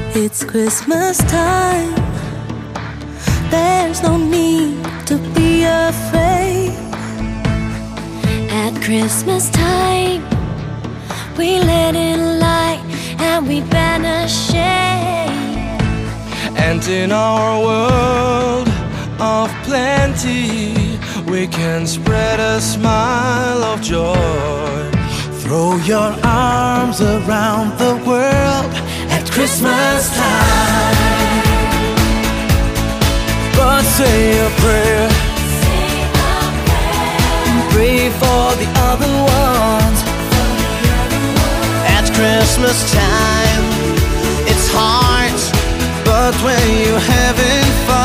It's Christmas time. There's no need to be afraid. At Christmas time, we let in light and we banish shade. And in our world of plenty, we can spread a smile of joy. Throw your arms around the world at Christmas time. But say a prayer, pray for the other ones. At Christmas time, it's hard, but when you're having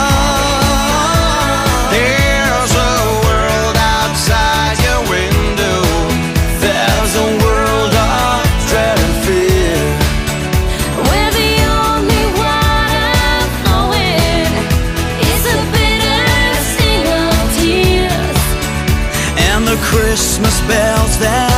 fun, there's a world outside your window. There's a world of dread and fear, Where the only water flowing is a bitter sting of tears. and the Christmas bells that